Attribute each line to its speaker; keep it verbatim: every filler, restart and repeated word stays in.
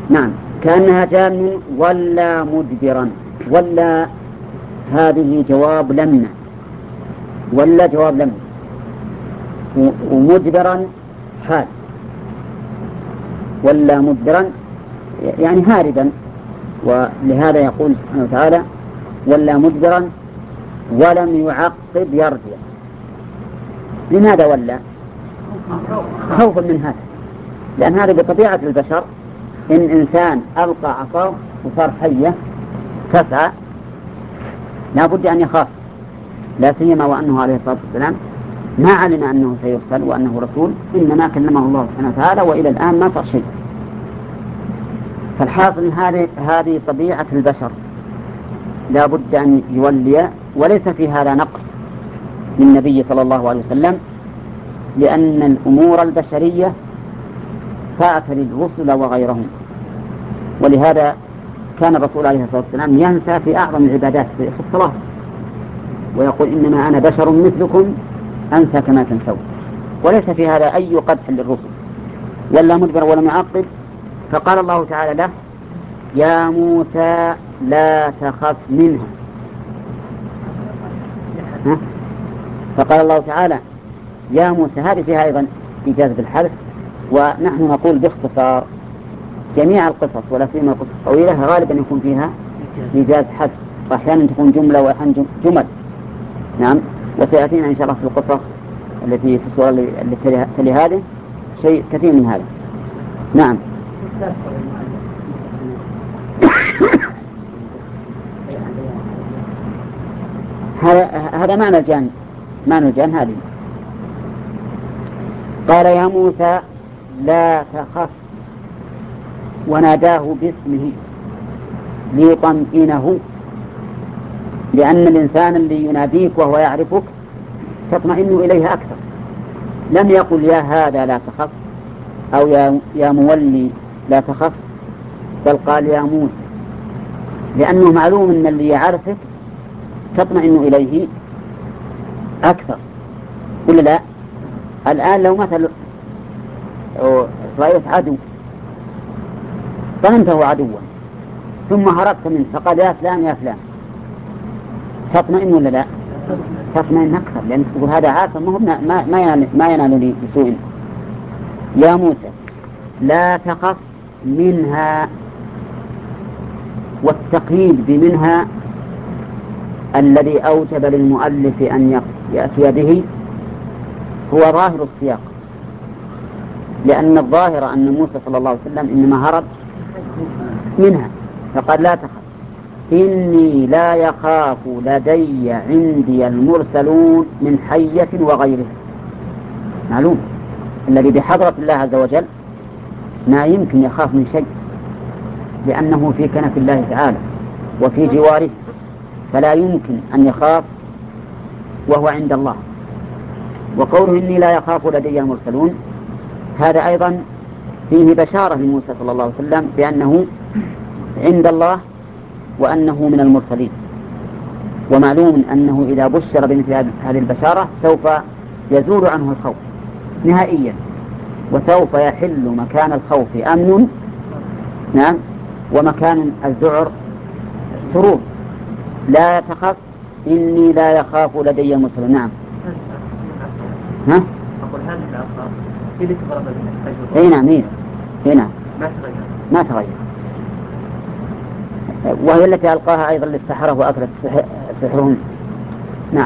Speaker 1: نعم كأنها جان ولا مدبرا. ولا هذه جواب لمنا، ولا جواب لمنا، ومدبرا حال. ولا مدبرا يعني هاربا، ولهذا يقول سبحانه وتعالى ولا مدبرا ولم يعقب يرجع. لماذا ولا؟ خوفا من هذا، لأن هذا بطبيعة البشر. إن إنسان ألقى عصاه وصار حية تسعى لا بد أن يخاف، لا سيما وأنه عليه الصلاة والسلام ما علم أنه سيرسل وأنه رسول، إنما كلمه الله سبحانه وتعالى وإلى الآن ما صار شيء. فالحاصل هذه هذه طبيعة البشر، لا بد أن يولي، وليس في هذا نقص للنبي صلى الله عليه وسلم، لأن الأمور البشرية فات للرسل وغيرهم. ولهذا كان الرسول عليه الصلاة والسلام ينسى في أعظم العبادات في الصلاة ويقول إنما أنا بشر مثلكم أنسى كما تنسون، وليس في هذا أي قدح للرسل. ولا مدبر ولا معقب. فقال الله تعالى له يا موسى لا تخف منها. ها؟ فقال الله تعالى يا موسى، هذه فيها أيضا إجازة بالحذف، ونحن نقول باختصار جميع القصص ولا سيما القصص الطويلة غالبا يكون فيها إيجاز حذف، وأحيانا تكون جملة وأحيانا جمل. نعم، وسيأتينا إن شاء الله في القصص التي في السورة التي تلي هذه شيء كثير من هذا. نعم. هذا هذا معنى الجان، معنى الجان هذه. قال يا موسى لا تخف، وناداه باسمه ليطمئنه، لأن الإنسان اللي يناديك وهو يعرفك تطمئن إليه أكثر. لم يقل يا هذا لا تخف أو يا, يا مولي لا تخف، بل قال يا موسى، لأنه معلوم أن اللي يعرفك تطمئن إليه أكثر. ولا لا؟ الآن لو مثل رأيت عدو ظننته عدوا ثم هربت منه فقال يا فلان يا فلان، تطمئن ولا لا؟ تطمئن أكثر، لأن تقول هذا عارف ما, ما, ما, ينال ما ينال لي بسوء. يا موسى لا تخف منها، والتقييد بمنها الذي أوجب للمؤلف أن يأتي به هو ظاهر السياق، لأن الظاهر أن موسى صلى الله عليه وسلم إنما هرب منها، فقال لا تخف إني لا يخاف لدي عندي المرسلون من حية وغيرها. معلوم الذي بحضرة الله عز وجل ما يمكن يخاف من شيء، لأنه في كنف الله تعالى وفي جواره، فلا يمكن أن يخاف وهو عند الله. وقوله إني لا يخاف لدي المرسلون هذا أيضا فيه بشارة لموسى صلى الله عليه وسلم بأنه عند الله وأنه من المرسلين. ومعلوم أنه إذا بشر بمثل هذه البشارة سوف يزول عنه الخوف نهائيا، وسوف يحل مكان الخوف أمن، نعم، ومكان الذعر سرور. لا تخف إني لا يخاف لدي المرسلون. نعم. ها؟ أقول هذه الألفاظ اللي تضرب الحج. هنا مين؟ هنا ما تغير. ما تغير. وهي التي ألقاها أيضا للسحرة وأكلت سحرهم